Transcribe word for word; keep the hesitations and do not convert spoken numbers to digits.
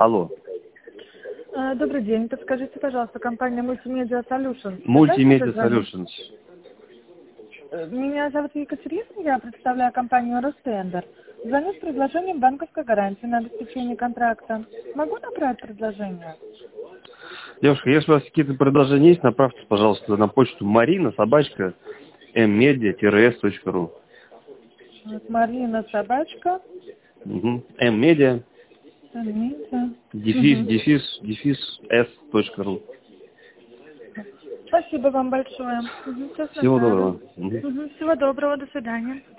Алло. Добрый день. Подскажите, пожалуйста, компания Multimedia Solutions. Multimedia Solutions. Меня зовут Екатерина, я представляю компанию Ростендер. Звоню с предложением банковской гарантии на обеспечение контракта. Могу направить предложение? Девушка, если у вас какие-то предложения есть, направьте, пожалуйста, на почту Марина, собачка, мmedia эс точка ру. Вот, Марина, собачка. Угу. mmedia, Media. дефис, Угу. дефис, дефис, s точка ру. Спасибо вам большое. Угу, сейчас Всего направлю. доброго. Угу. Угу, всего доброго, до свидания.